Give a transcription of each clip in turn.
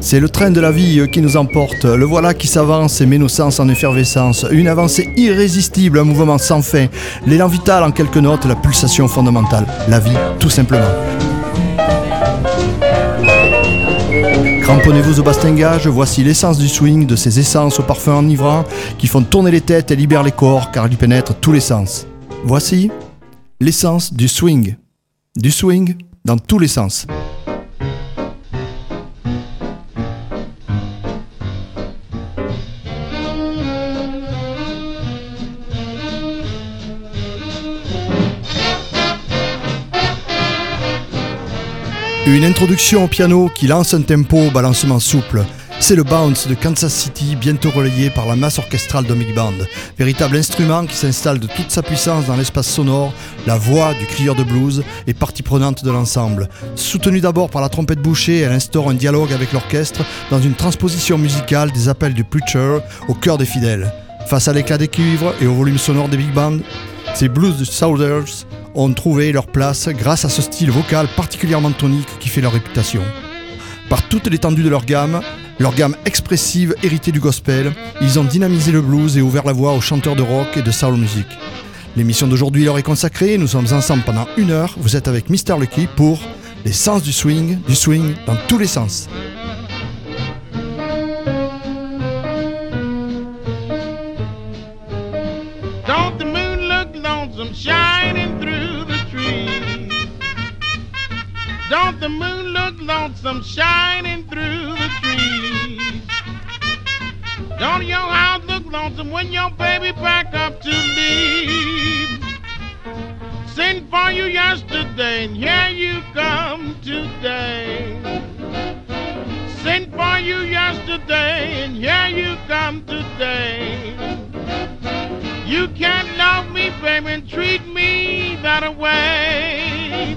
C'est le train de la vie qui nous emporte, le voilà qui s'avance et met nos sens en effervescence. Une avancée irrésistible, un mouvement sans fin, l'élan vital en quelques notes, la pulsation fondamentale, la vie tout simplement. Cramponnez-vous au bastingage, voici l'essence du swing, de ces essences au parfum enivrant qui font tourner les têtes et libèrent les corps car ils pénètrent tous les sens. Voici l'essence du swing dans tous les sens. Une introduction au piano qui lance un tempo au balancement souple. C'est le bounce de Kansas City, bientôt relayé par la masse orchestrale d'un big band. Véritable instrument qui s'installe de toute sa puissance dans l'espace sonore, la voix du crieur de blues est partie prenante de l'ensemble. Soutenue d'abord par la trompette bouchée, elle instaure un dialogue avec l'orchestre dans une transposition musicale des appels du preacher au cœur des fidèles. Face à l'éclat des cuivres et au volume sonore des big bands, ces blues souders ont trouvé leur place grâce à ce style vocal particulièrement tonique qui fait leur réputation. Par toute l'étendue de leur gamme expressive héritée du gospel, ils ont dynamisé le blues et ouvert la voie aux chanteurs de rock et de soul music. L'émission d'aujourd'hui leur est consacrée, nous sommes ensemble pendant 1 heure, vous êtes avec Mr. Lucky pour les sens du swing dans tous les sens. Shining through the trees. Don't the moon look lonesome shining through the trees? Don't your house look lonesome when your baby pack up to leave? Sent for you yesterday and here you come today. Sent for you yesterday and here you come today. You can't love me, baby, and treat me that way.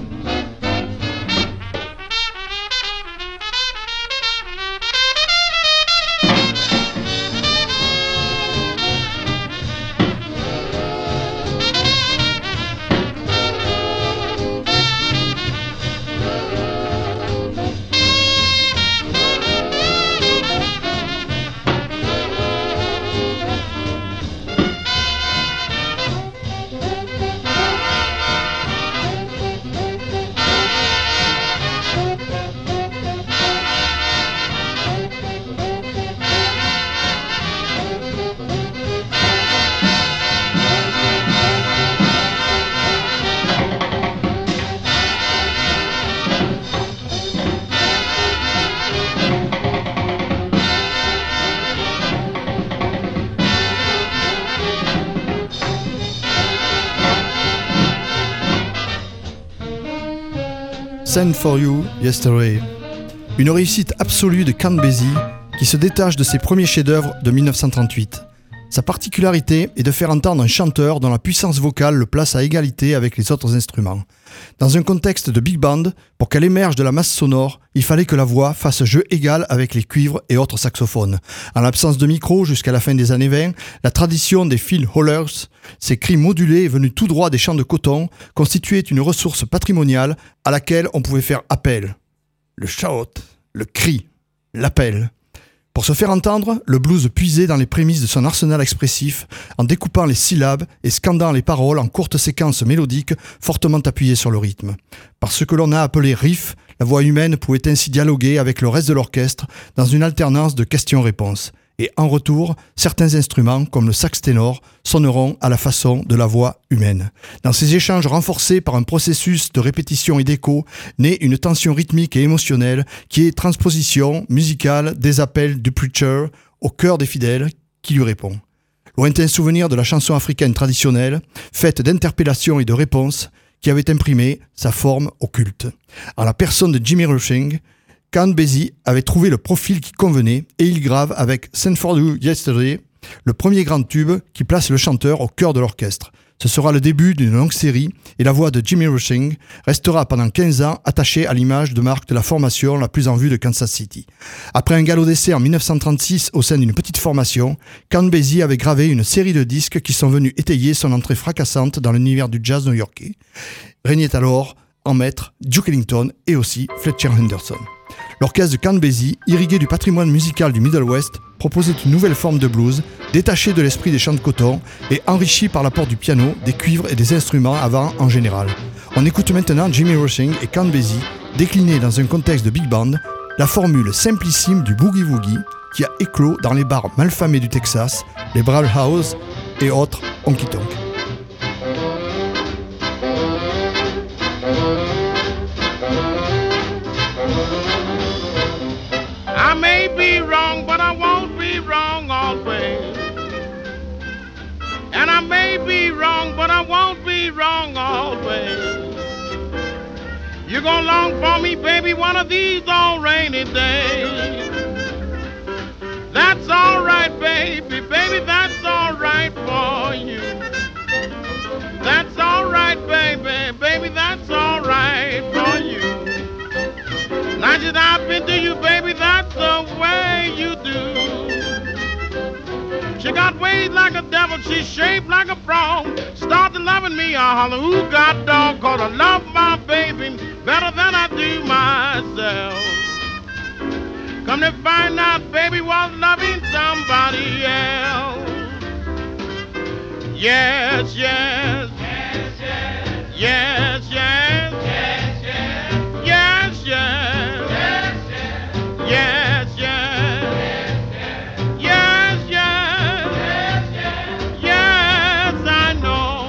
Send for You Yesterday. Une réussite absolue de Count Basie qui se détache de ses premiers chefs-d'œuvre de 1938. Sa particularité est de faire entendre un chanteur dont la puissance vocale le place à égalité avec les autres instruments. Dans un contexte de big band, pour qu'elle émerge de la masse sonore, il fallait que la voix fasse jeu égal avec les cuivres et autres saxophones. En l'absence de micro jusqu'à la fin des années 20, la tradition des field hollers, ces cris modulés venus tout droit des champs de coton, constituait une ressource patrimoniale à laquelle on pouvait faire appel. Le shout, le cri, l'appel. Pour se faire entendre, le blues puisait dans les prémices de son arsenal expressif en découpant les syllabes et scandant les paroles en courtes séquences mélodiques fortement appuyées sur le rythme. Par ce que l'on a appelé riff, la voix humaine pouvait ainsi dialoguer avec le reste de l'orchestre dans une alternance de questions-réponses. Et en retour, certains instruments, comme le sax ténor, sonneront à la façon de la voix humaine. Dans ces échanges renforcés par un processus de répétition et d'écho, naît une tension rythmique et émotionnelle qui est transposition musicale des appels du preacher au cœur des fidèles qui lui répond. Lointain souvenir de la chanson africaine traditionnelle, faite d'interpellations et de réponses, qui avait imprimé sa forme au culte. En la personne de Jimmy Rushing, Count Basie avait trouvé le profil qui convenait et il grave avec Send for You Yesterday le premier grand tube qui place le chanteur au cœur de l'orchestre. Ce sera le début d'une longue série et la voix de Jimmy Rushing restera pendant 15 ans attachée à l'image de marque de la formation la plus en vue de Kansas City. Après un galop d'essai en 1936 au sein d'une petite formation, Count Basie avait gravé une série de disques qui sont venus étayer son entrée fracassante dans l'univers du jazz new-yorkais. Régnait alors en maître Duke Ellington et aussi Fletcher Henderson. L'orchestre de Count Basie, irrigué du patrimoine musical du Middle West, proposait une nouvelle forme de blues, détachée de l'esprit des chants de coton et enrichie par l'apport du piano, des cuivres et des instruments avant en général. On écoute maintenant Jimmy Rushing et Count Basie décliner dans un contexte de big band la formule simplissime du boogie-woogie qui a éclos dans les bars malfamés du Texas, les Broward House et autres honky-tonk. I may be wrong, but I won't be wrong always. And I may be wrong, but I won't be wrong always. You're gonna long for me, baby, one of these old rainy days. That's all right, baby, baby, that's all right for you. That's all right, baby, baby, that's all right for you. Now that I've been to you, baby, that's the way you do. She got ways like a devil, she's shaped like a frog. Started loving me, I holler, who got dog? 'Cause I love my baby better than I do myself. Come to find out, baby was loving somebody else. Yes, yes, yes, yes, yes, yes, yes, yes, yes, yes, yes, yes, yes, yes, yes, yes, I know.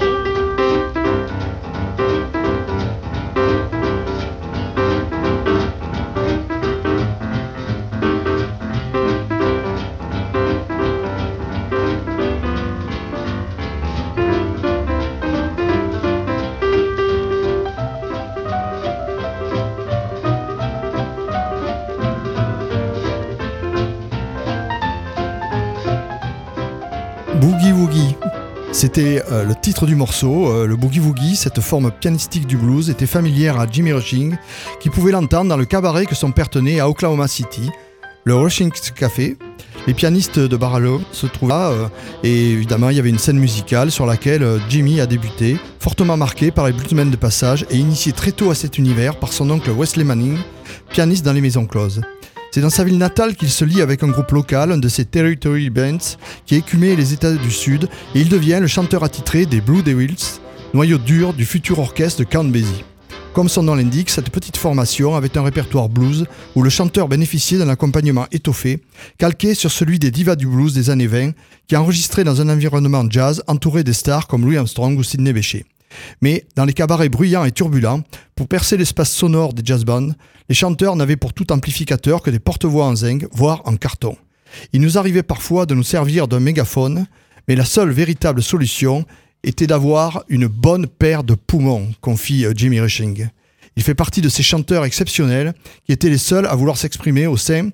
Boogie Woogie, c'était le titre du morceau. Le Boogie Woogie, cette forme pianistique du blues, était familière à Jimmy Rushing, qui pouvait l'entendre dans le cabaret que son père tenait à Oklahoma City, le Rushing's Café. Les pianistes de Barlow se trouvaient là, et évidemment il y avait une scène musicale sur laquelle Jimmy a débuté, fortement marqué par les bluesmen de passage et initié très tôt à cet univers par son oncle Wesley Manning, pianiste dans les maisons closes. C'est dans sa ville natale qu'il se lie avec un groupe local, un de ses Territory Bands, qui écumait les États du Sud, et il devient le chanteur attitré des Blue Devils, noyau dur du futur orchestre de Count Basie. Comme son nom l'indique, cette petite formation avait un répertoire blues où le chanteur bénéficiait d'un accompagnement étoffé, calqué sur celui des divas du blues des années 20, qui enregistraient dans un environnement jazz entouré des stars comme Louis Armstrong ou Sidney Bechet. Mais dans les cabarets bruyants et turbulents, pour percer l'espace sonore des jazz bands, les chanteurs n'avaient pour tout amplificateur que des porte-voix en zinc, voire en carton. Il nous arrivait parfois de nous servir d'un mégaphone, mais la seule véritable solution était d'avoir une bonne paire de poumons, confie Jimmy Rushing. Il fait partie de ces chanteurs exceptionnels qui étaient les seuls à vouloir s'exprimer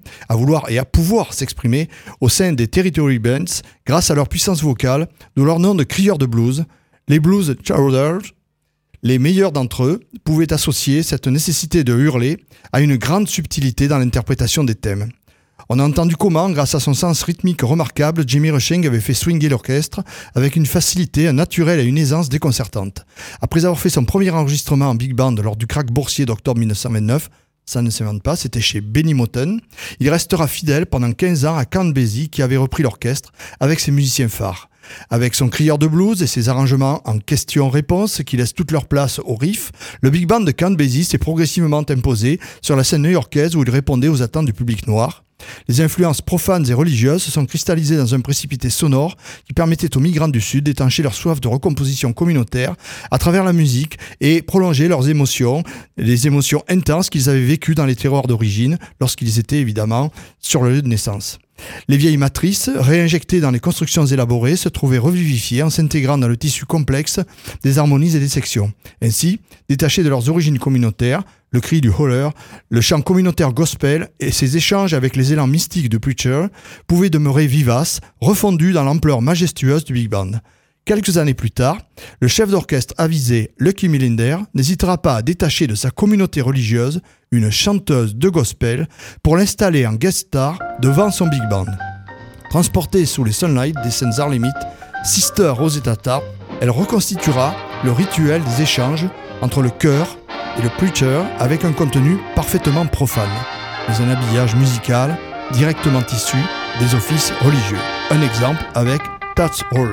à pouvoir s'exprimer au sein des Territory Bands grâce à leur puissance vocale, d'où leur nom de crieurs de blues. Les blues chorus, les meilleurs d'entre eux, pouvaient associer cette nécessité de hurler à une grande subtilité dans l'interprétation des thèmes. On a entendu comment, grâce à son sens rythmique remarquable, Jimmy Rushing avait fait swinger l'orchestre avec une facilité, un naturel et une aisance déconcertante. Après avoir fait son premier enregistrement en big band lors du crack boursier d'octobre 1929, ça ne s'invente pas, c'était chez Benny Moten, il restera fidèle pendant 15 ans à Count Basie qui avait repris l'orchestre avec ses musiciens phares. Avec son crieur de blues et ses arrangements en questions-réponses qui laissent toute leur place au riff, le big band de Count Basie s'est progressivement imposé sur la scène new-yorkaise où il répondait aux attentes du public noir. Les influences profanes et religieuses se sont cristallisées dans un précipité sonore qui permettait aux migrants du Sud d'étancher leur soif de recomposition communautaire à travers la musique et prolonger leurs émotions, les émotions intenses qu'ils avaient vécues dans les terroirs d'origine lorsqu'ils étaient évidemment sur le lieu de naissance. Les vieilles matrices, réinjectées dans les constructions élaborées, se trouvaient revivifiées en s'intégrant dans le tissu complexe des harmonies et des sections. Ainsi, détachés de leurs origines communautaires, le cri du holler, le chant communautaire gospel et ses échanges avec les élans mystiques de Preacher pouvaient demeurer vivaces, refondus dans l'ampleur majestueuse du big band. Quelques années plus tard, le chef d'orchestre avisé Lucky Millinder n'hésitera pas à détacher de sa communauté religieuse une chanteuse de gospel pour l'installer en guest star devant son big band. Transportée sous les sunlights des scènes Harlemites, Sister Rosetta Tharpe, elle reconstituera le rituel des échanges entre le chœur et le preacher avec un contenu parfaitement profane. mais un habillage musical directement issu des offices religieux. Un exemple avec That's All.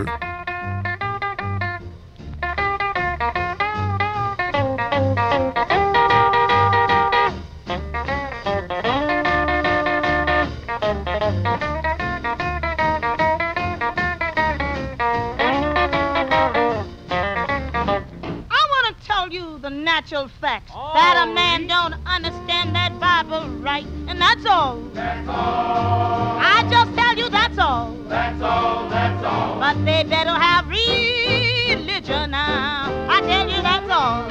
Facts that a man don't understand that Bible right, and that's all. That's all. I just tell you that's all. That's all. That's all. But they better have religion now. I tell you that's all.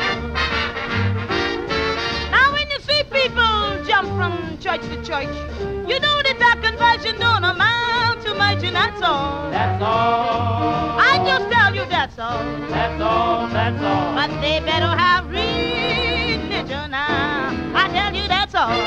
Now when you see people jump from church to church, you know that that conversion don't amount to much, and that's all. That's all. I just tell you that's all. That's all. That's all. But they better have religion now. I tell you that's all.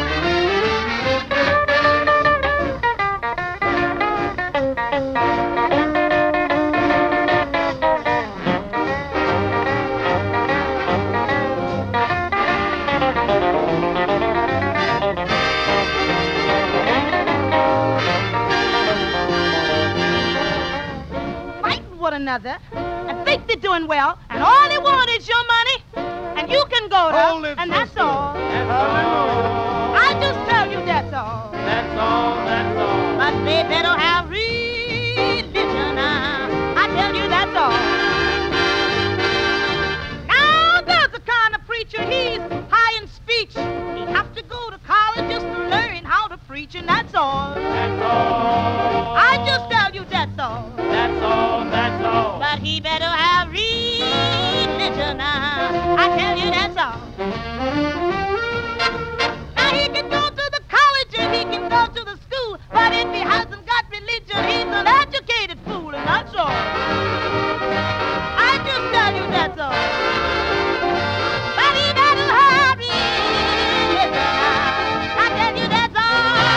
Another and think they're doing well, and all they want is your money, and you can go to, and that's all. That's all. I just tell you that's all. That's all. That's all. But they better have religion now. I tell you that's all. Now there's a kind of preacher, he's high in speech. He have to go to college just to learn how to preach, and that's all. That's all. I just tell you that's all. That's all. That's all. But he better have religion now. I tell you that's all. Now he can go to the college and he can go to the school, but if he hasn't got religion, he's an educated fool, and that's all. I just tell you that's all. But he better have religion now. I tell you that's all.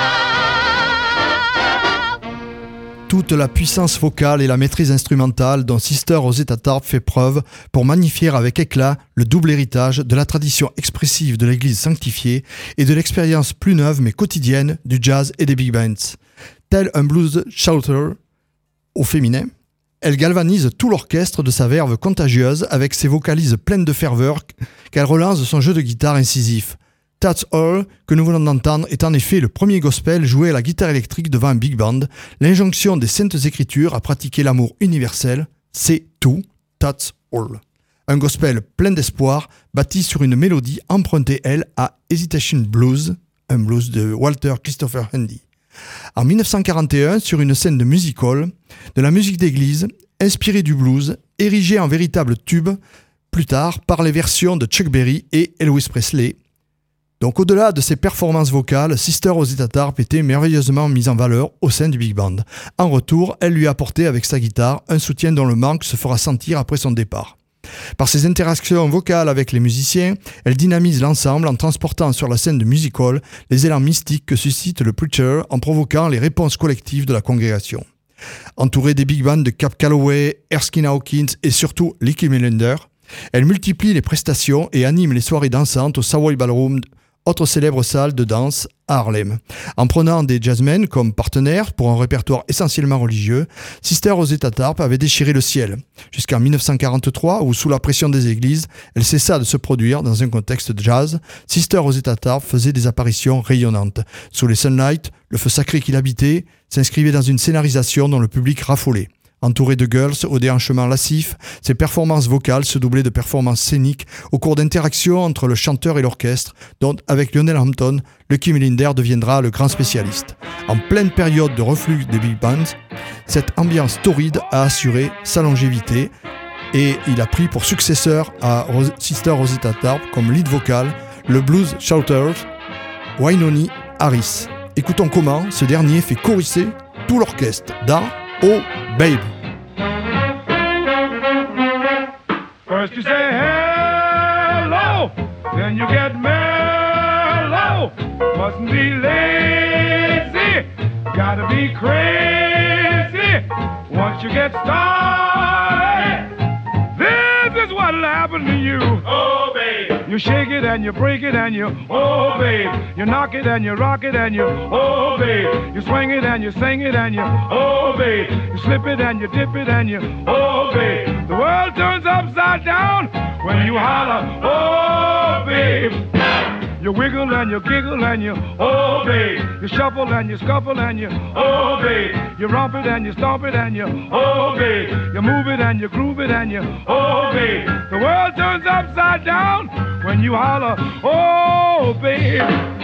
Toute la puissance vocale et la maîtrise instrumentale dont Sister Rosetta Tharpe fait preuve pour magnifier avec éclat le double héritage de la tradition expressive de l'église sanctifiée et de l'expérience plus neuve mais quotidienne du jazz et des big bands. Tel un blues shouter au féminin, elle galvanise tout l'orchestre de sa verve contagieuse avec ses vocalises pleines de ferveur qu'elle relance de son jeu de guitare incisif. That's All, que nous venons d'entendre, est en effet le premier gospel joué à la guitare électrique devant un big band, l'injonction des saintes écritures à pratiquer l'amour universel, c'est tout, That's All. Un gospel plein d'espoir, bâti sur une mélodie empruntée, elle, à Hesitation Blues, un blues de Walter Christopher Handy. En 1941, sur une scène de music hall, de la musique d'église, inspirée du blues, érigée en véritable tube, plus tard par les versions de Chuck Berry et Elvis Presley. Donc au-delà de ses performances vocales, Sister Rosetta Tharpe était merveilleusement mise en valeur au sein du big band. En retour, elle lui a apporté avec sa guitare un soutien dont le manque se fera sentir après son départ. Par ses interactions vocales avec les musiciens, elle dynamise l'ensemble en transportant sur la scène de music hall les élans mystiques que suscite le preacher en provoquant les réponses collectives de la congrégation. Entourée des big bands de Cab Calloway, Erskine Hawkins et surtout Licky Melander, elle multiplie les prestations et anime les soirées dansantes au Savoy Ballroom, autre célèbre salle de danse à Harlem. En prenant des jazzmen comme partenaires pour un répertoire essentiellement religieux, Sister Rosetta Tharpe avait déchiré le ciel, jusqu'en 1943 où, sous la pression des églises, elle cessa de se produire dans un contexte de jazz. Sister Rosetta Tharpe faisait des apparitions rayonnantes. Sous les Sunlight, le feu sacré qui l'habitait s'inscrivait dans une scénarisation dont le public raffolait. Entouré de girls au déhanchement lascif, ses performances vocales se doublaient de performances scéniques au cours d'interactions entre le chanteur et l'orchestre, dont, avec Lionel Hampton, Lucky Melander deviendra le grand spécialiste. En pleine période de reflux des big bands, cette ambiance torride a assuré sa longévité et il a pris pour successeur à Sister Rosetta Tharpe comme lead vocal le blues shouter Wainoni Harris. Écoutons comment ce dernier fait chorisser tout l'orchestre dans Oh Babe. First you say hello, then you get mellow. Mustn't be lazy, gotta be crazy. Once you get started, this Here's what'll happen to you. Oh, babe. You shake it and you break it and you, oh, babe. You knock it and you rock it and you, oh, babe. You swing it and you sing it and you, oh, babe. You slip it and you dip it and you, oh, babe. The world turns upside down when you holler, oh, babe. You wiggle and you giggle and you, oh, babe. You shuffle and you scuffle and you, oh, babe. You romp it and you stomp it and you, oh, babe. You move it and you groove it and you, oh, babe. The world turns upside down when you holler, oh, babe.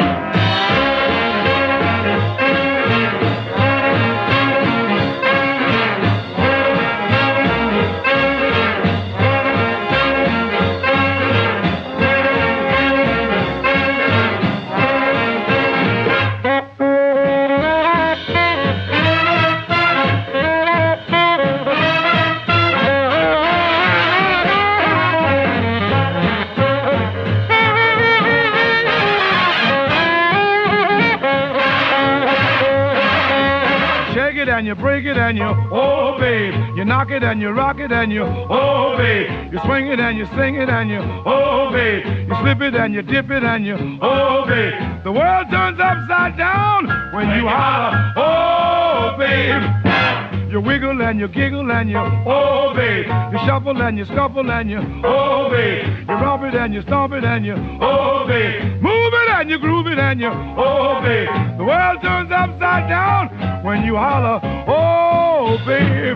And you break it and you, oh, babe. You knock it and you rock it and you, oh, babe. You swing it and you sing it and you, oh, babe. You slip it and you dip it and you, oh, babe. The world turns upside down when you holler, oh, babe. You wiggle and you giggle and you, oh, babe. You shuffle and you scuffle and you, oh, babe. You romp it and you stomp it and you, oh, babe. Move it and you groove it and you, oh, babe. The world turns upside down when you holler, oh, babe.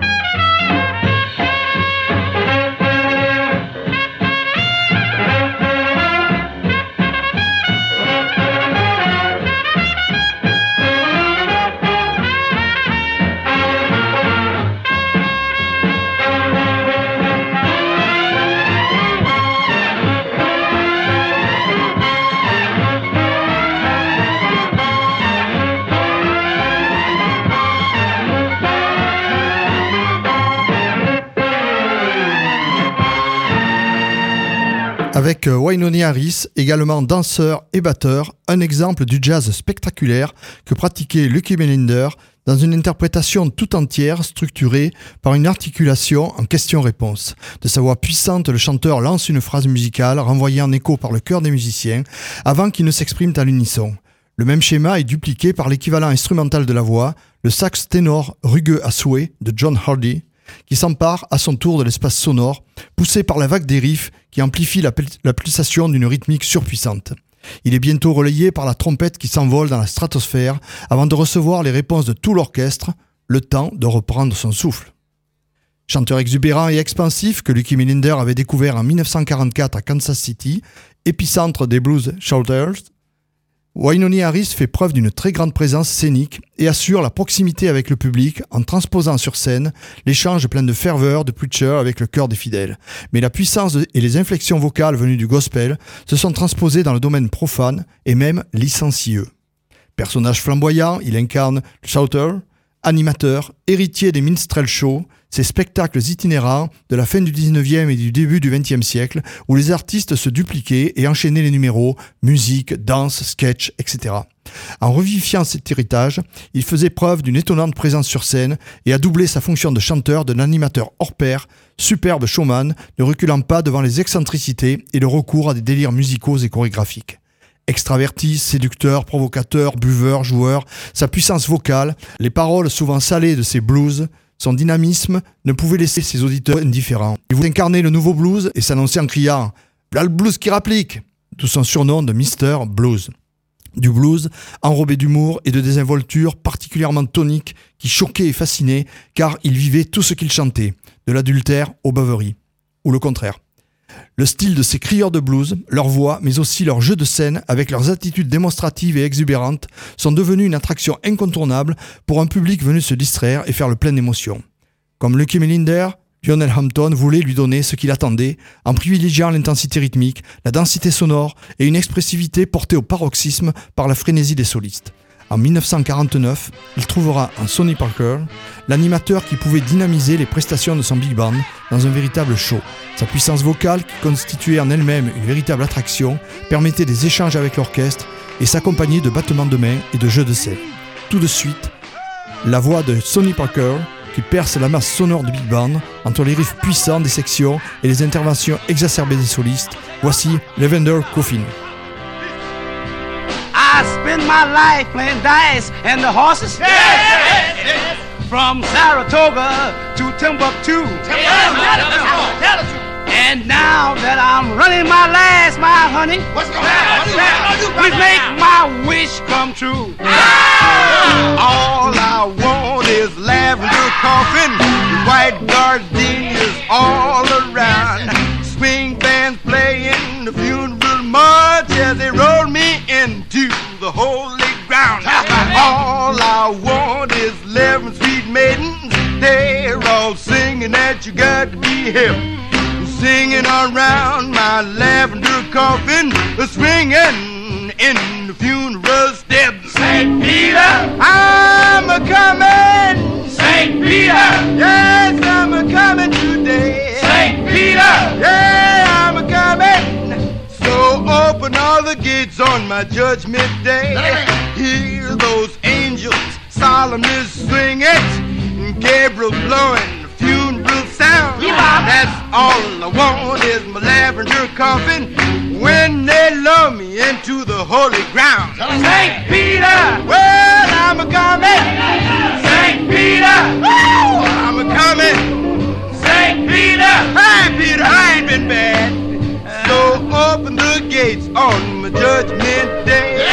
Avec Wainoni Harris, également danseur et batteur, un exemple du jazz spectaculaire que pratiquait Lucky Millinder dans une interprétation tout entière structurée par une articulation en question-réponse. De sa voix puissante, le chanteur lance une phrase musicale renvoyée en écho par le chœur des musiciens avant qu'ils ne s'expriment à l'unisson. Le même schéma est dupliqué par l'équivalent instrumental de la voix, le sax ténor rugueux à souhait de John Hardy, qui s'empare à son tour de l'espace sonore, poussé par la vague des riffs qui amplifie la pulsation d'une rythmique surpuissante. Il est bientôt relayé par la trompette qui s'envole dans la stratosphère avant de recevoir les réponses de tout l'orchestre, le temps de reprendre son souffle. Chanteur exubérant et expansif que Lucky Millinder avait découvert en 1944 à Kansas City, épicentre des blues shouters, Wainoni Harris fait preuve d'une très grande présence scénique et assure la proximité avec le public en transposant sur scène l'échange plein de ferveur de Preacher avec le chœur des fidèles. Mais la puissance et les inflexions vocales venues du gospel se sont transposées dans le domaine profane et même licencieux. Personnage flamboyant, il incarne le shouter, animateur, héritier des minstrel shows, ces spectacles itinérants de la fin du 19e et du début du 20e siècle où les artistes se dupliquaient et enchaînaient les numéros, musique, danse, sketch, etc. En revivifiant cet héritage, il faisait preuve d'une étonnante présence sur scène et a doublé sa fonction de chanteur d'un animateur hors pair, superbe showman, ne reculant pas devant les excentricités et le recours à des délires musicaux et chorégraphiques. Extraverti, séducteur, provocateur, buveur, joueur, sa puissance vocale, les paroles souvent salées de ses blues, son dynamisme ne pouvait laisser ses auditeurs indifférents. Il voulait incarner le nouveau blues et s'annoncer en criant « V'là le blues qui rapplique !» d'où son surnom de Mr. Blues. Du blues enrobé d'humour et de désinvolture particulièrement tonique qui choquait et fascinait car il vivait tout ce qu'il chantait, de l'adultère aux beuveries, ou le contraire. Le style de ces crieurs de blues, leur voix, mais aussi leur jeu de scène avec leurs attitudes démonstratives et exubérantes sont devenus une attraction incontournable pour un public venu se distraire et faire le plein d'émotions. Comme Lucky Millinder, Lionel Hampton voulait lui donner ce qu'il attendait en privilégiant l'intensité rythmique, la densité sonore et une expressivité portée au paroxysme par la frénésie des solistes. En 1949, il trouvera en Sonny Parker l'animateur qui pouvait dynamiser les prestations de son big band dans un véritable show. Sa puissance vocale, qui constituait en elle-même une véritable attraction, permettait des échanges avec l'orchestre et s'accompagnait de battements de mains et de jeux de scène. Tout de suite, la voix de Sonny Parker qui perce la masse sonore du big band entre les riffs puissants des sections et les interventions exacerbées des solistes. Voici Lavender Coffin. I spend my life playing dice and the horses. From Saratoga to Timbuktu. And now that I'm running my last mile, honey, what's gonna happen? Please make my wish come true. All I want is lavender coffin, white gardenias all around, swing bands playing the funeral march as they roll me into the holy ground. All I want is 11 sweet maidens, they're all singing that you got to be hip. Singing around my lavender coffin, swinging in the funeral steps. St. Peter, I'm a-coming. St. Peter, yes, I'm a-coming today. St. Peter, yeah, I'm a-coming. So open all the gates on my judgment day. Hear those angels solemnly swing it, Gabriel blowing the funeral sound. That's all I want is my lavender coffin when they lower me into the holy ground. St. Peter, well, I'm a-coming. St. Peter, woo, I'm a-coming. St. Peter, hey Peter, I ain't been bad. So open the gates on my judgment day.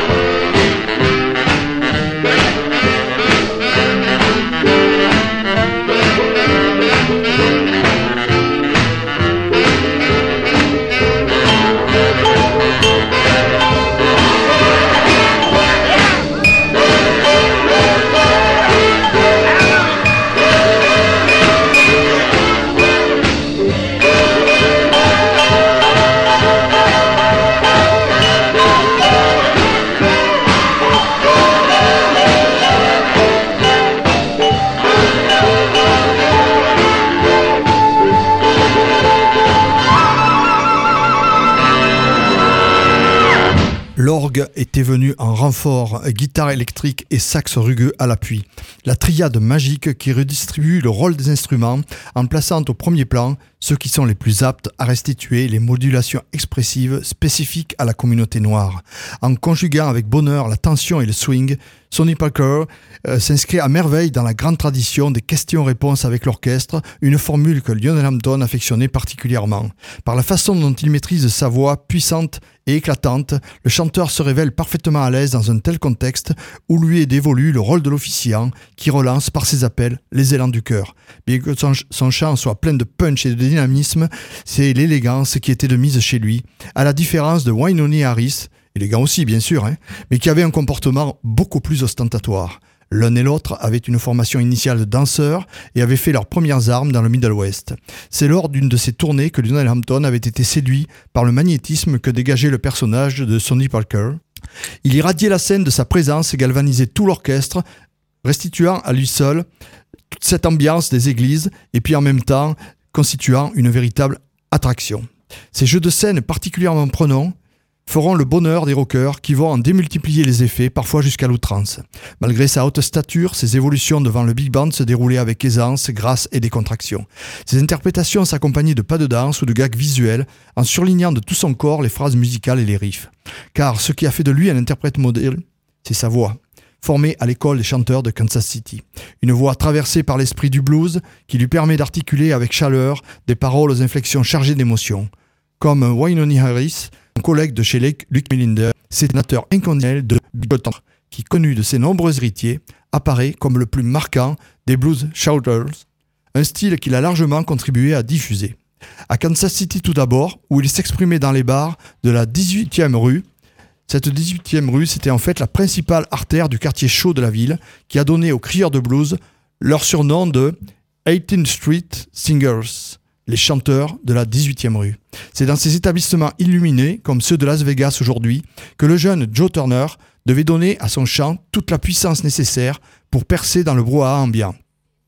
L'orgue était venu en renfort, guitare électrique et sax rugueux à l'appui. La triade magique qui redistribue le rôle des instruments en plaçant au premier plan ceux qui sont les plus aptes à restituer les modulations expressives spécifiques à la communauté noire. En conjuguant avec bonheur la tension et le swing, Sonny Parker s'inscrit à merveille dans la grande tradition des questions-réponses avec l'orchestre, une formule que Lionel Hampton affectionnait particulièrement. Par la façon dont il maîtrise sa voix puissante et éclatante, le chanteur se révèle parfaitement à l'aise dans un tel contexte où lui est dévolu le rôle de l'officiant qui relance par ses appels les élans du cœur. Bien que son chant soit plein de punch et de dynamisme, c'est l'élégance qui était de mise chez lui, à la différence de Wynonie Harris, élégant aussi bien sûr, mais qui avait un comportement beaucoup plus ostentatoire. L'un et l'autre avaient une formation initiale de danseurs et avaient fait leurs premières armes dans le Middle West. C'est lors d'une de ces tournées que Lionel Hampton avait été séduit par le magnétisme que dégageait le personnage de Sonny Parker. Il irradiait la scène de sa présence et galvanisait tout l'orchestre, restituant à lui seul toute cette ambiance des églises et puis en même temps constituant une véritable attraction. Ces jeux de scène particulièrement prenants feront le bonheur des rockers qui vont en démultiplier les effets, parfois jusqu'à l'outrance. Malgré sa haute stature, ses évolutions devant le big band se déroulaient avec aisance, grâce et décontraction. Ses interprétations s'accompagnaient de pas de danse ou de gags visuels, en surlignant de tout son corps les phrases musicales et les riffs. Car ce qui a fait de lui un interprète modèle, c'est sa voix. Formé à l'école des chanteurs de Kansas City. Une voix traversée par l'esprit du blues qui lui permet d'articuler avec chaleur des paroles aux inflexions chargées d'émotion. Comme Wynonie Harris, un collègue de chez Luke Millinder, sénateur inconditionnel de Bigotton, qui, connu de ses nombreux héritiers, apparaît comme le plus marquant des blues shouters, un style qu'il a largement contribué à diffuser. À Kansas City tout d'abord, où il s'exprimait dans les bars de la 18e rue. Cette 18e rue, c'était en fait la principale artère du quartier chaud de la ville, qui a donné aux crieurs de blues leur surnom de 18th Street Singers, les chanteurs de la 18e rue. C'est dans ces établissements illuminés, comme ceux de Las Vegas aujourd'hui, que le jeune Joe Turner devait donner à son chant toute la puissance nécessaire pour percer dans le brouhaha ambiant.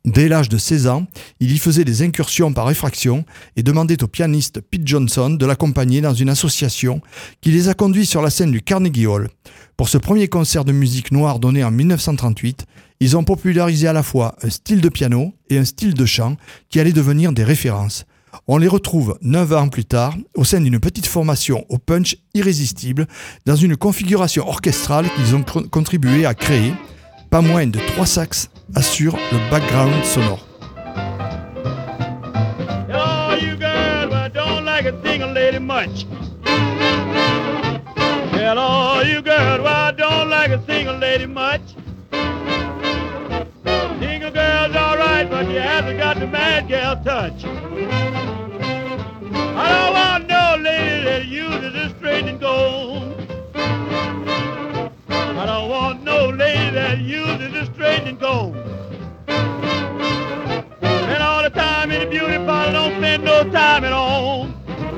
Dès l'âge de 16 ans, il y faisait des incursions par effraction et demandait au pianiste Pete Johnson de l'accompagner dans une association qui les a conduits sur la scène du Carnegie Hall. Pour ce premier concert de musique noire donné en 1938, ils ont popularisé à la fois un style de piano et un style de chant qui allaient devenir des références. On les retrouve 9 ans plus tard au sein d'une petite formation au punch irrésistible dans une configuration orchestrale qu'ils ont contribué à créer. Pas moins de 3 sax assurent le background sonore. Oh, you girls, I don't like a single lady much. Well, all you girls, I don't like a single lady much. Single girl's all right, but you haven't got the mad girl touch. I don't want no lady that uses a straightening comb. I don't want no lady that uses a straightening comb. And all the time in the beauty parlor, don't spend no time at home.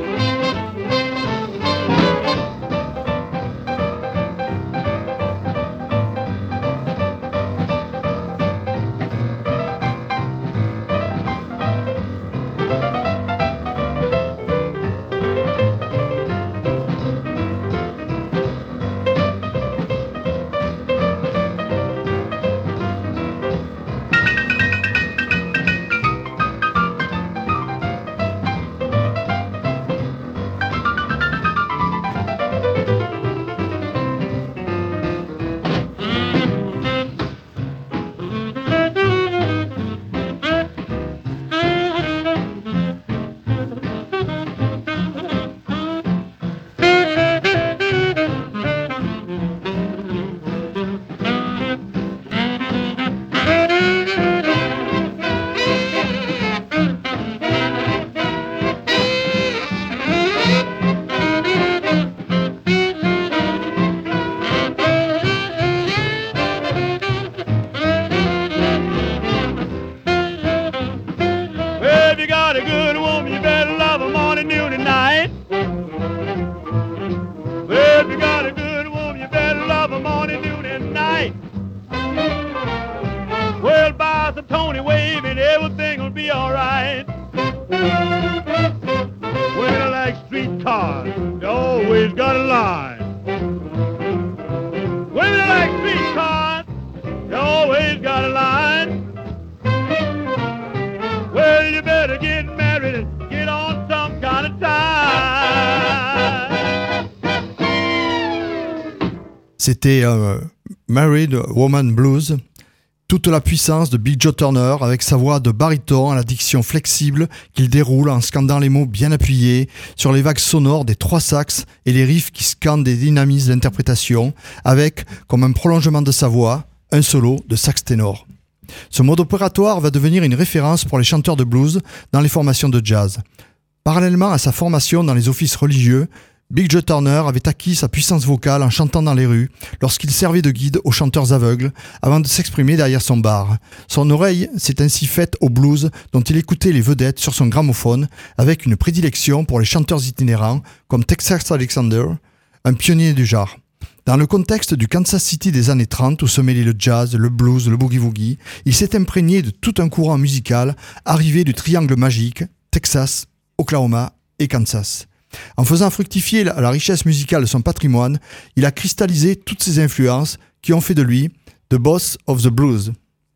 C'était Married Woman Blues, toute la puissance de Big Joe Turner avec sa voix de baryton à la diction flexible qu'il déroule en scandant les mots bien appuyés sur les vagues sonores des 3 sax et les riffs qui scandent et dynamisent l'interprétation avec, comme un prolongement de sa voix, un solo de sax ténor. Ce mode opératoire va devenir une référence pour les chanteurs de blues dans les formations de jazz. Parallèlement à sa formation dans les offices religieux, Big Joe Turner avait acquis sa puissance vocale en chantant dans les rues lorsqu'il servait de guide aux chanteurs aveugles avant de s'exprimer derrière son bar. Son oreille s'est ainsi faite au blues dont il écoutait les vedettes sur son gramophone avec une prédilection pour les chanteurs itinérants comme Texas Alexander, un pionnier du genre. Dans le contexte du Kansas City des années 30 où se mêlaient le jazz, le blues, le boogie-woogie, il s'est imprégné de tout un courant musical arrivé du triangle magique Texas, Oklahoma et Kansas. En faisant fructifier la richesse musicale de son patrimoine, il a cristallisé toutes ces influences qui ont fait de lui « the boss of the blues »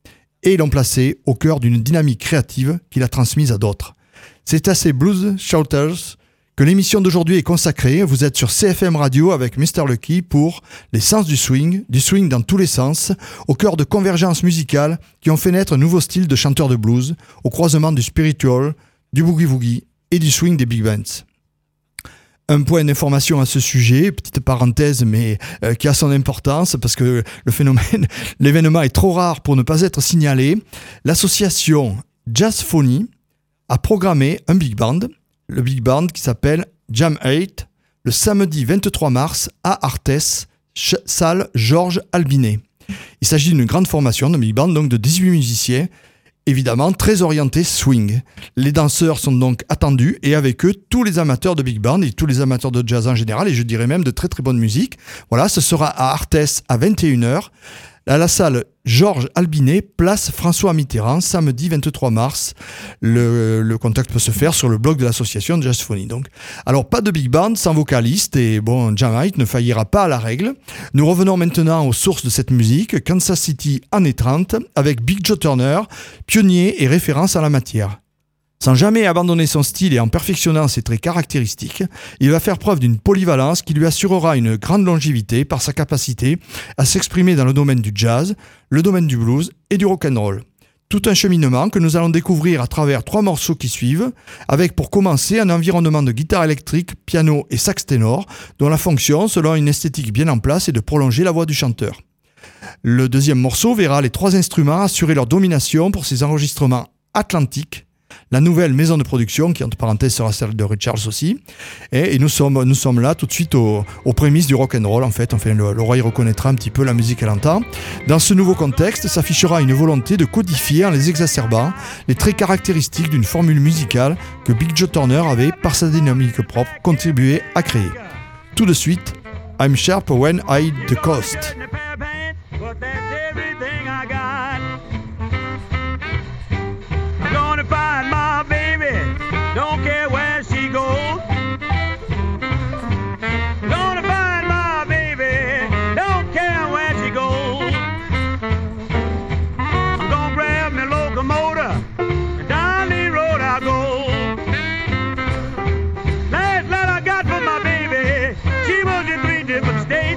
et l'ont placé au cœur d'une dynamique créative qu'il a transmise à d'autres. C'est à ces Blues Shouters que l'émission d'aujourd'hui est consacrée. Vous êtes sur CFM Radio avec Mr. Lucky pour les sens du swing dans tous les sens, au cœur de convergences musicales qui ont fait naître un nouveau style de chanteurs de blues, au croisement du spiritual, du boogie-woogie et du swing des big bands. Un point d'information à ce sujet, petite parenthèse, mais qui a son importance parce que l'événement est trop rare pour ne pas être signalé. L'association Jazzphony a programmé un big band, le big band qui s'appelle Jam 8, le samedi 23 mars à Arthès, salle Georges Albinet. Il s'agit d'une grande formation de big band, donc de 18 musiciens, évidemment très orienté swing. Les danseurs sont donc attendus et avec eux tous les amateurs de big band et tous les amateurs de jazz en général et je dirais même de très très bonne musique. Voilà, ce sera à Arthès à 21h. À la salle Georges Albinet, place François Mitterrand, samedi 23 mars. Le contact peut se faire sur le blog de l'association Jazzphonie. Donc. Alors, pas de big band sans vocaliste et bon, Jamite ne faillira pas à la règle. Nous revenons maintenant aux sources de cette musique, Kansas City années 30, avec Big Joe Turner, pionnier et référence en la matière. Sans jamais abandonner son style et en perfectionnant ses traits caractéristiques, il va faire preuve d'une polyvalence qui lui assurera une grande longévité par sa capacité à s'exprimer dans le domaine du jazz, le domaine du blues et du rock'n'roll. Tout un cheminement que nous allons découvrir à travers 3 morceaux qui suivent, avec pour commencer un environnement de guitare électrique, piano et sax ténor, dont la fonction, selon une esthétique bien en place, est de prolonger la voix du chanteur. Le deuxième morceau verra les 3 instruments assurer leur domination pour ces enregistrements atlantiques, la nouvelle maison de production, qui entre parenthèses sera celle de Richards aussi. Et nous sommes là tout de suite aux prémices du rock'n'roll en fait. Enfin, l'oreille reconnaîtra un petit peu la musique qu'elle entend. Dans ce nouveau contexte, s'affichera une volonté de codifier en les exacerbant les traits caractéristiques d'une formule musicale que Big Joe Turner avait, par sa dynamique propre, contribué à créer. Tout de suite, I'm Sharp When I Hit the Coast. Find my baby, don't care where she goes. Gonna find my baby, don't care where she goes. I'm gonna grab my locomotive, and down the road I go. Last letter I got from my baby, she was in 3 different states.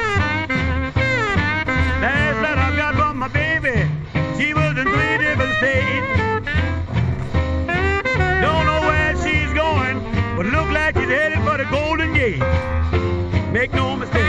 Last letter I got from my baby, she was in 3 different states. But look like he's headed for the Golden Gate. Make no mistake.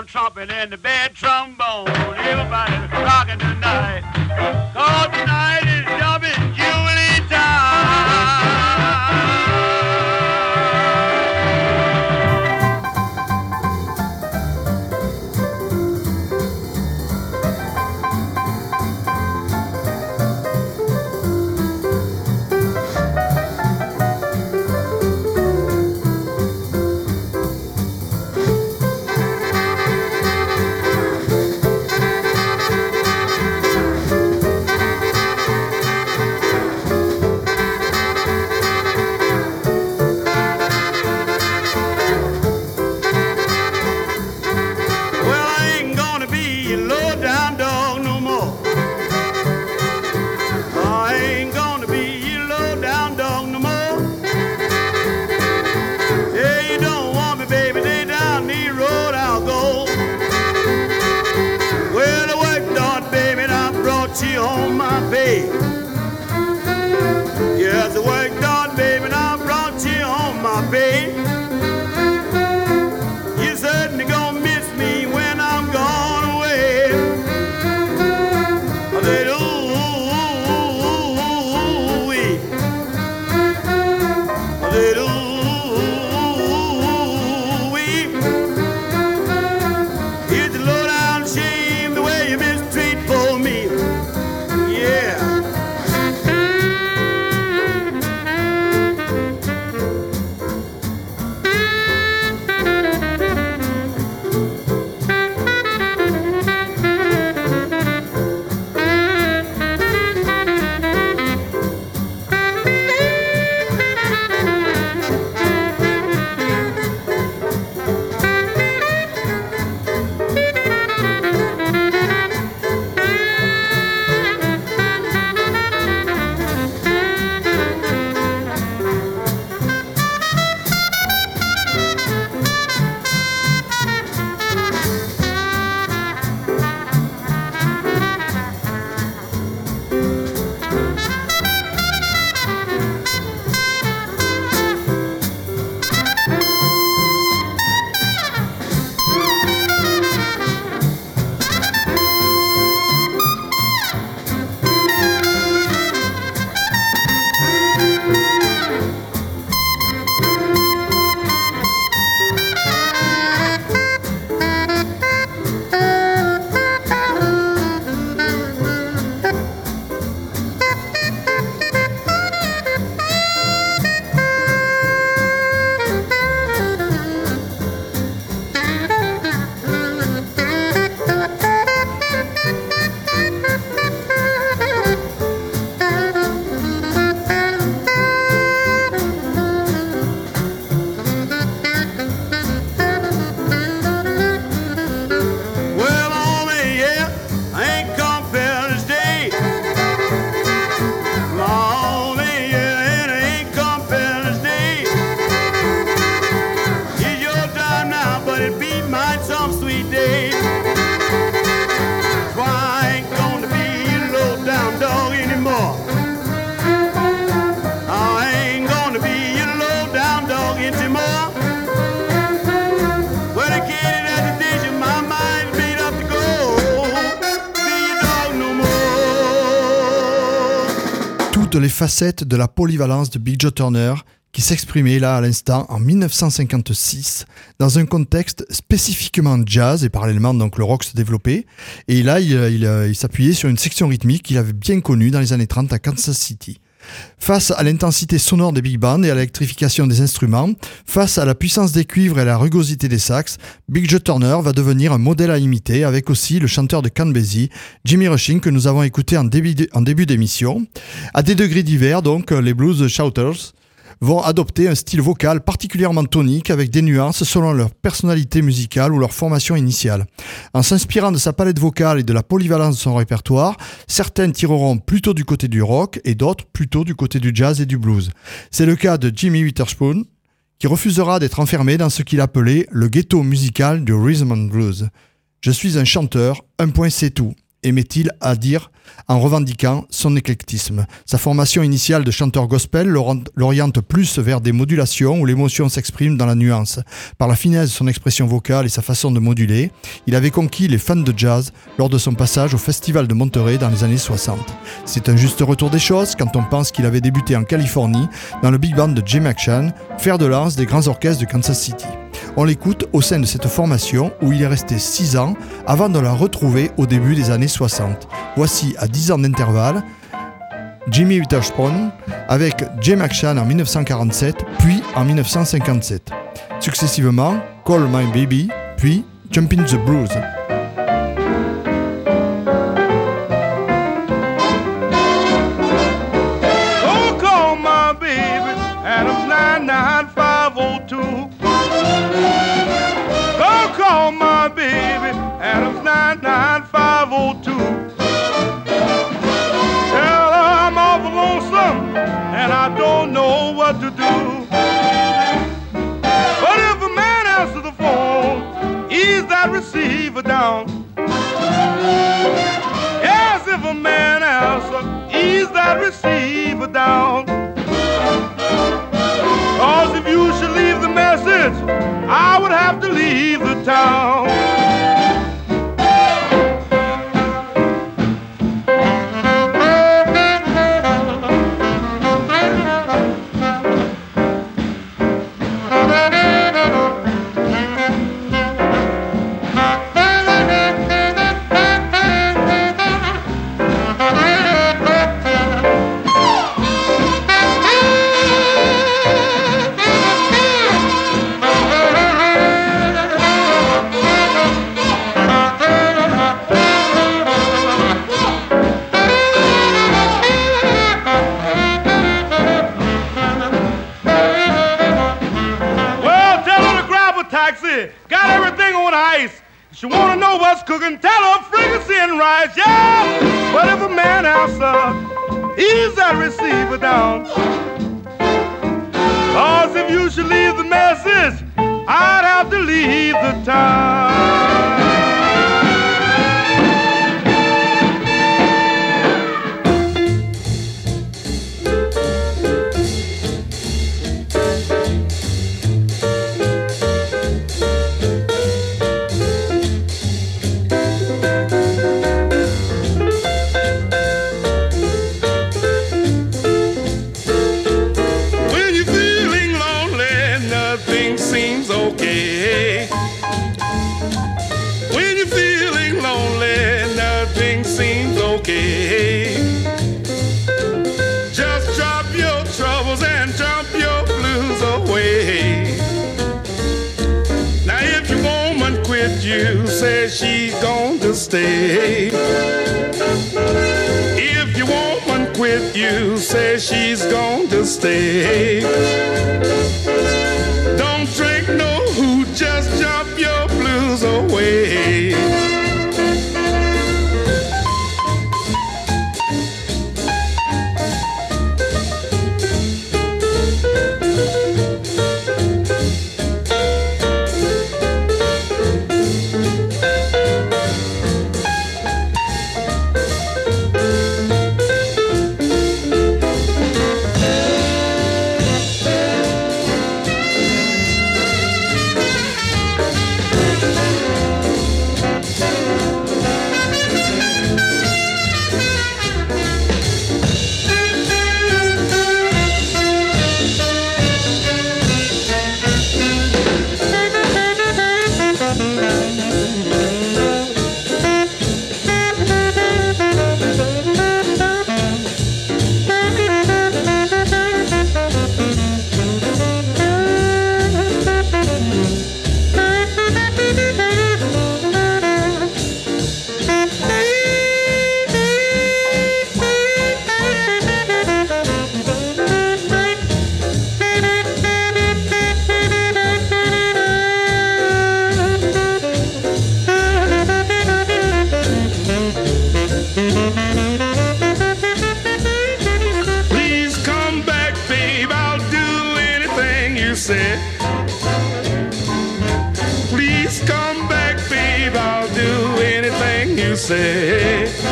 on trumpet and the bad trombone. Everybody rocking tonight. 'Cause tonight is jumping Jubilee time. She on my bed. Yes, the work done, baby, and I brought you on my bed. You certainly gonna miss me when I'm gone away. I said, ooh-wee. I said, ooh-wee. It's a low-down shame the way you mistreat for me. Yeah. Toutes les facettes de la polyvalence de Big Joe Turner qui s'exprimait là à l'instant en 1956 dans un contexte spécifiquement jazz et parallèlement donc le rock se développait et là il s'appuyait sur une section rythmique qu'il avait bien connue dans les années 30 à Kansas City. Face à l'intensité sonore des big bands et à l'électrification des instruments, face à la puissance des cuivres et à la rugosité des sax, Big Joe Turner va devenir un modèle à imiter avec aussi le chanteur de Count Basie, Jimmy Rushing, que nous avons écouté en début d'émission. À des degrés divers, donc, les blues shouters vont adopter un style vocal particulièrement tonique avec des nuances selon leur personnalité musicale ou leur formation initiale. En s'inspirant de sa palette vocale et de la polyvalence de son répertoire, certains tireront plutôt du côté du rock et d'autres plutôt du côté du jazz et du blues. C'est le cas de Jimmy Witherspoon, qui refusera d'être enfermé dans ce qu'il appelait le ghetto musical du rhythm and blues. Je suis un chanteur, un point c'est tout. aimait-il à dire en revendiquant son éclectisme. Sa formation initiale de chanteur gospel l'oriente plus vers des modulations où l'émotion s'exprime dans la nuance. Par la finesse de son expression vocale et sa façon de moduler, il avait conquis les fans de jazz lors de son passage au Festival de Monterey dans les années 60. C'est un juste retour des choses quand on pense qu'il avait débuté en Californie dans le big band de Jim Action, fer de lance des grands orchestres de Kansas City. On l'écoute au sein de cette formation où il est resté 6 ans avant de la retrouver au début des années 60. Voici à 10 ans d'intervalle Jimmy Witherspoon avec Jim Action en 1947 puis en 1957. Successivement Call My Baby puis Jumpin' the Blues. Oh, call my baby, Adams 99502. Call my baby, Adams 99502. Tell her I'm awful lonesome and I don't know what to do. But if a man answers the phone, ease that receiver down. Yes, if a man answers, ease that receiver down. 'Cause if you should leave the message, I would have to leave the town. Got everything on ice. She wanna know what's cooking, tell her fricassee and rice, yeah. But if a man answers, ease that receiver down. 'Cause if you should leave the message, I'd have to leave the town. You say she's going to stay. If your woman quit, you say she's going to stay. Don't drink no hooch, just jump your blues away. Please come back, babe, I'll do anything you say.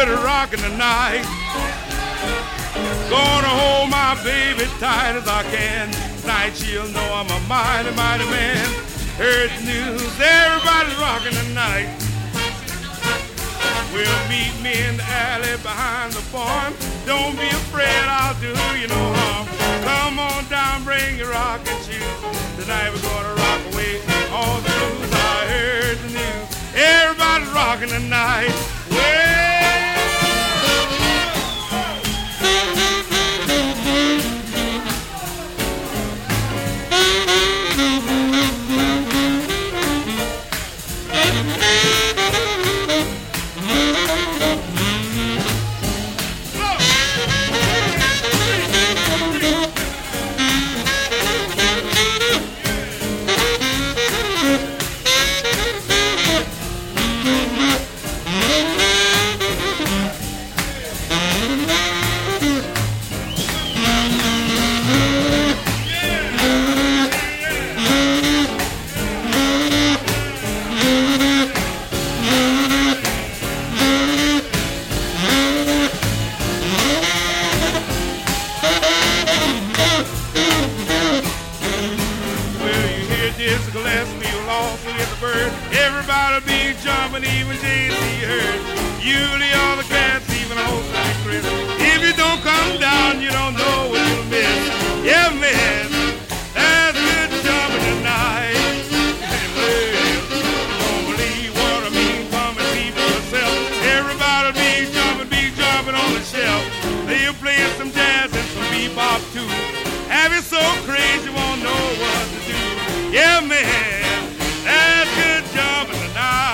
good rocking tonight. Gonna hold my baby tight as I can. Tonight she'll know I'm a mighty, mighty man. Heard the news, everybody's rocking tonight. Well, meet me in the alley behind the barn. Don't be afraid, I'll do you no harm. Come on down, bring your rocking shoes. Tonight we're gonna rock away all the blues. I heard the news, everybody's rocking tonight. Well, everybody be jumping, even Jay-Z heard. Usually all the cats, even old like Chris. If you don't come down, you don't know what you'll miss. Yeah, man, that's good jumping tonight. Don't believe what I mean, come and see for yourself. Everybody be jumping on the shelf. They'll play some jazz and some bebop too. Have you so crazy, you won't know what to do. Yeah, man. That's good jumping tonight.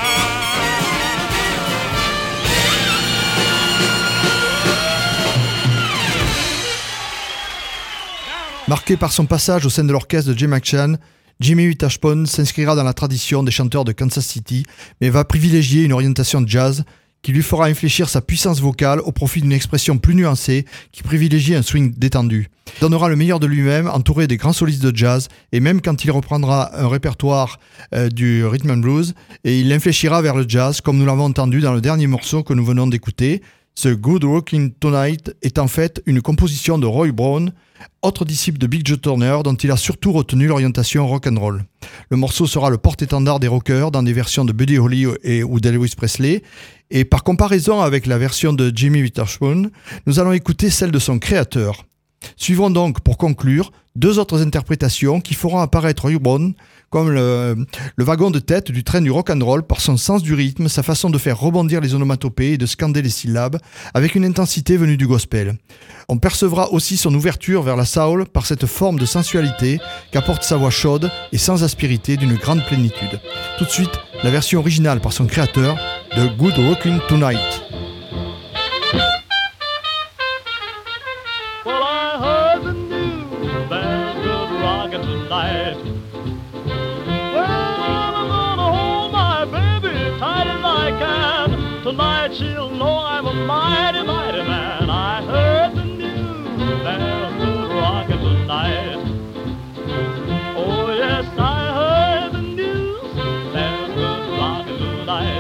Marqué par son passage au sein de l'orchestre de Jay McShann, Jimmy Witherspoon s'inscrira dans la tradition des chanteurs de Kansas City, mais va privilégier une orientation jazz qui lui fera infléchir sa puissance vocale au profit d'une expression plus nuancée qui privilégie un swing détendu. Il donnera le meilleur de lui-même, entouré des grands solistes de jazz, et même quand il reprendra un répertoire du rhythm and blues, et il l'infléchira vers le jazz, comme nous l'avons entendu dans le dernier morceau que nous venons d'écouter. Ce Good Rockin' Tonight est en fait une composition de Roy Brown, autre disciple de Big Joe Turner, dont il a surtout retenu l'orientation rock and roll. Le morceau sera le porte-étendard des rockers dans des versions de Buddy Holly ou d'Elvis Presley, et par comparaison avec la version de Jimmy Witherspoon, nous allons écouter celle de son créateur. Suivront donc, pour conclure, deux autres interprétations qui feront apparaître Roy Brown comme le wagon de tête du train du rock'n'roll par son sens du rythme, sa façon de faire rebondir les onomatopées et de scander les syllabes avec une intensité venue du gospel. On percevra aussi son ouverture vers la soul par cette forme de sensualité qu'apporte sa voix chaude et sans aspérité d'une grande plénitude. Tout de suite, la version originale par son créateur de Good Rockin' Tonight. Tonight she'll know I'm a mighty, mighty man. I heard the news, there's good rockin' tonight. Oh yes, I heard the news, there's good rockin' tonight.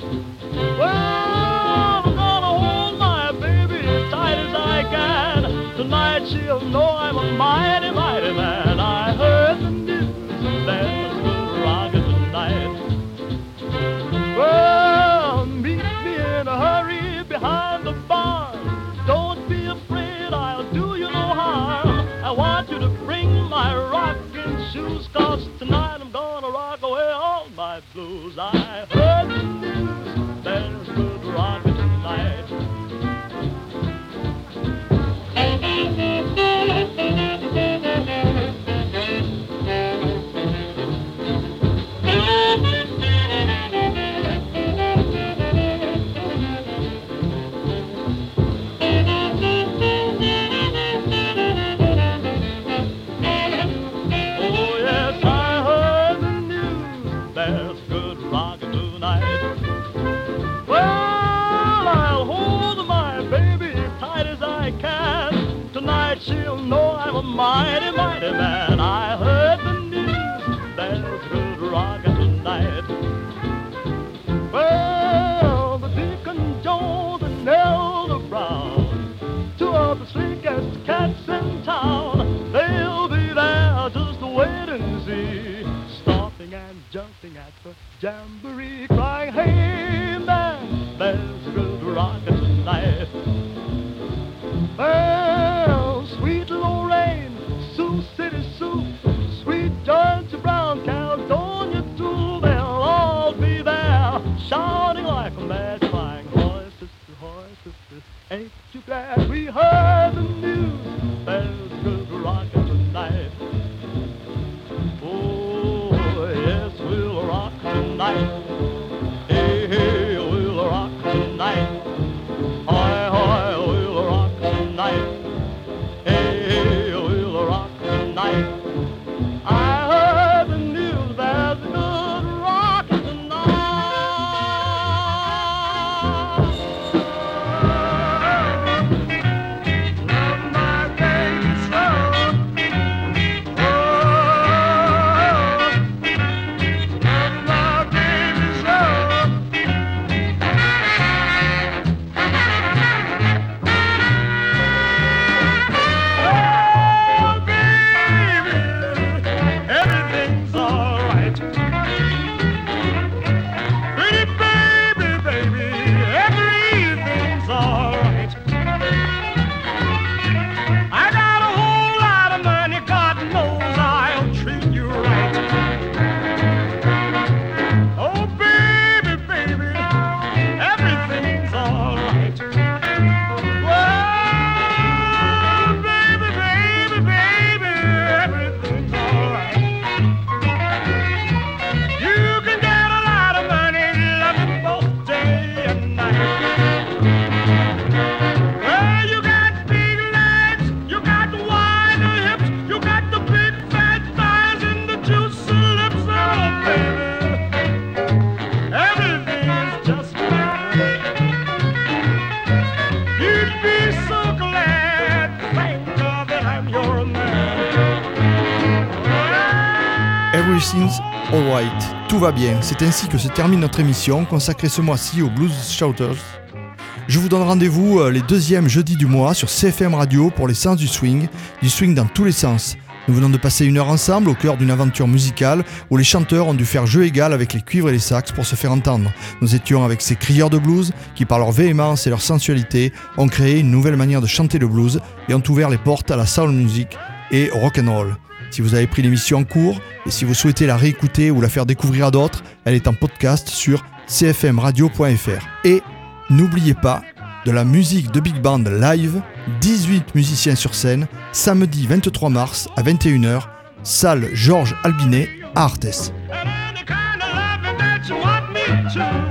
Well, I'm gonna hold my baby tight as I can. Tonight she'll know I'm a mighty, mighty man. I heard the news, there's good rockin' tonight. Well, meet me in a hurry behind the barn. Don't be afraid, I'll do you no harm. I want you to bring my rocking shoes, 'cause tonight I'm gonna rock away all my blues. I heard the news, there's good rocking tonight. She'll know I'm a mighty, mighty man. I heard the news, there's good rockin' tonight. Well, the Deacon Jones and Everything's Alright, tout va bien. C'est ainsi que se termine notre émission consacrée ce mois-ci aux Blues Shouters. Je vous donne rendez-vous les deuxièmes jeudis du mois sur CFM Radio pour les sens du swing dans tous les sens. Nous venons de passer une heure ensemble au cœur d'une aventure musicale où les chanteurs ont dû faire jeu égal avec les cuivres et les sax pour se faire entendre. Nous étions avec ces crieurs de blues qui, par leur véhémence et leur sensualité, ont créé une nouvelle manière de chanter le blues et ont ouvert les portes à la soul music et au rock'n'roll. Si vous avez pris l'émission en cours et si vous souhaitez la réécouter ou la faire découvrir à d'autres, elle est en podcast sur cfmradio.fr. Et n'oubliez pas, de la musique de Big Band live, 18 musiciens sur scène, samedi 23 mars à 21h, salle Georges Albinet à Arthès. And any kind of loving that you want me to.